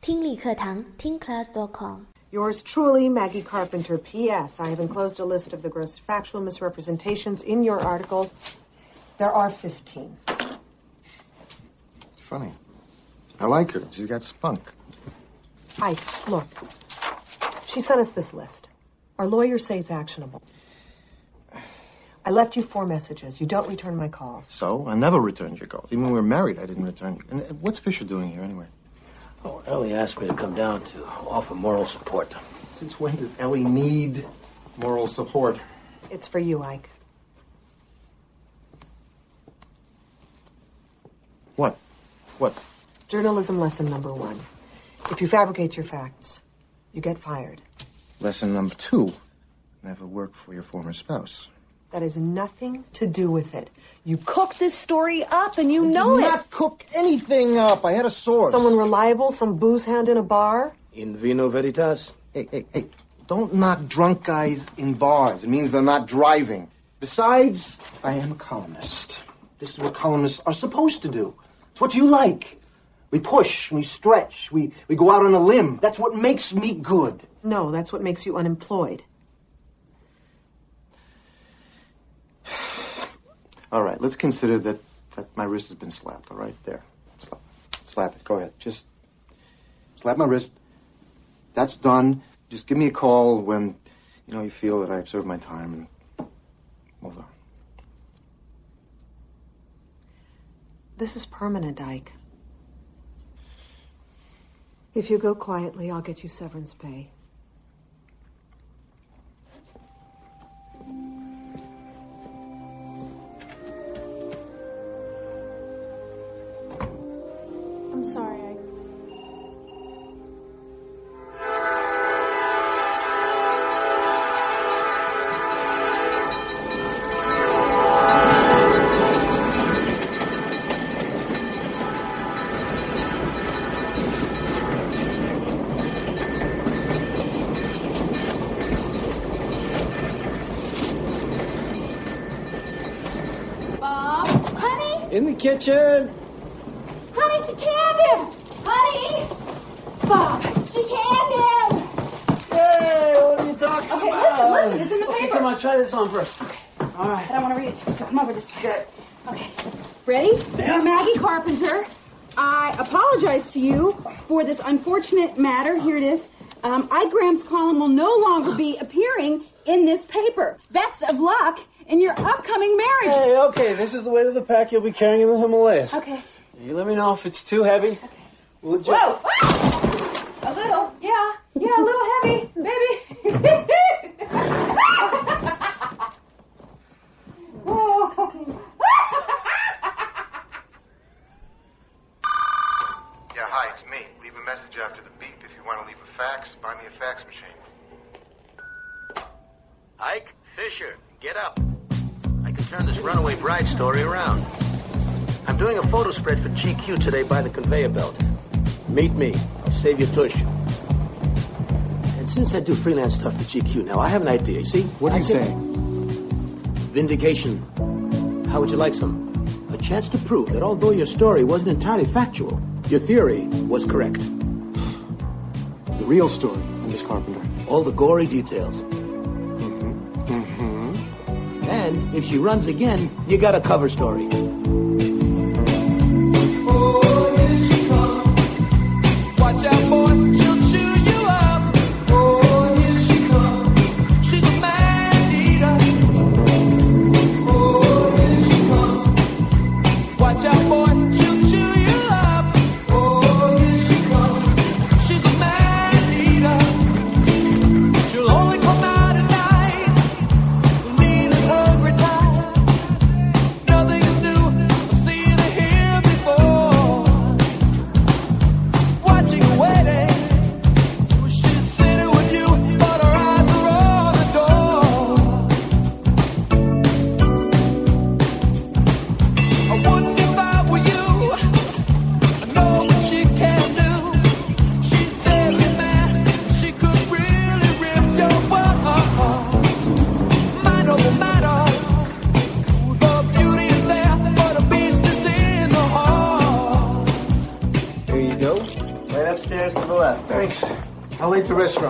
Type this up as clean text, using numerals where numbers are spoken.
听力课堂听class.com。 Yours truly, Maggie Carpenter. P.S. I have enclosed a list of the gross factual misrepresentations in your article. There are 15. Funny. I like her. She's got spunk. Ike, look. She sent us this list. Our lawyers say it's actionable. I left you 4 messages. You don't return my calls. So? I never returned your calls. Even when we were married, I didn't return you. And what's Fisher doing here, anyway? Oh, Ellie asked me to come down to offer moral support. Since when does Ellie need moral support? It's for you, Ike. What? What? Journalism lesson number 1. If you fabricate your facts, you get fired. Lesson number 2. Never work for your former spouse. That has nothing to do with it. You cooked this story up and you know it. I did not cook anything up. I had a source. Someone reliable, some booze hound in a bar? In vino veritas? Hey. Don't knock drunk guys in bars. It means they're not driving. Besides, I am a columnist. This is what columnists are supposed to do. It's what you like. We push, we stretch, we go out on a limb. That's what makes me good. No, that's what makes you unemployed. All right, let's consider that my wrist has been slapped, all right? There. Slap it. Go ahead. Just slap my wrist. That's done. Just give me a call when, you feel that I've served my time and move on. This is permanent, Ike. If you go quietly, I'll get you severance pay. I'm sorry, Ike. In the kitchen. Honey, she canned him! Honey! Bob, she canned him! Hey, what are you talking about? Listen, it's in the paper. Okay, come on, try this on first. Okay. All right. I don't want to read it to you, so come over this way. Okay. Okay. Ready? Yeah. Dear Maggie Carpenter, I apologize to you for this unfortunate matter. Here it is. iGram's column will no longer be appearing in this paper. Best of luck in your upcoming marriage. Hey, okay, this is the weight of the pack you'll be carrying in the Himalayas. Okay. You let me know if it's too heavy. Okay. We'll adjust. Whoa! Ah! A little, yeah, a little heavy, baby. Oh, okay. Yeah, hi, it's me. Leave a message after the beep. If you want to leave a fax, buy me a fax machine. Ike, Fisher, get up. I can turn this runaway bride story around. I'm doing a photo spread for GQ today by the conveyor belt. Meet me. I'll save you tush. And since I do freelance stuff for GQ now, I have an idea. See? What are you saying? Vindication. How would you like some? A chance to prove that although your story wasn't entirely factual, your theory was correct. The real story, Miss Carpenter. All the gory details. And if she runs again, you got a cover story. Oh, here she comes. Watch out, boy, she'll chew you up. Oh, here she comes. She's a man eater. Oh, here she comes. Watch out, boy, she'll chew you up. Oh, here she comes. She's a man eater. She'll only come out at night. Lean and hungry, tired. Nothing to do. chairs to the left. Thanks. I'll leave the restaurant.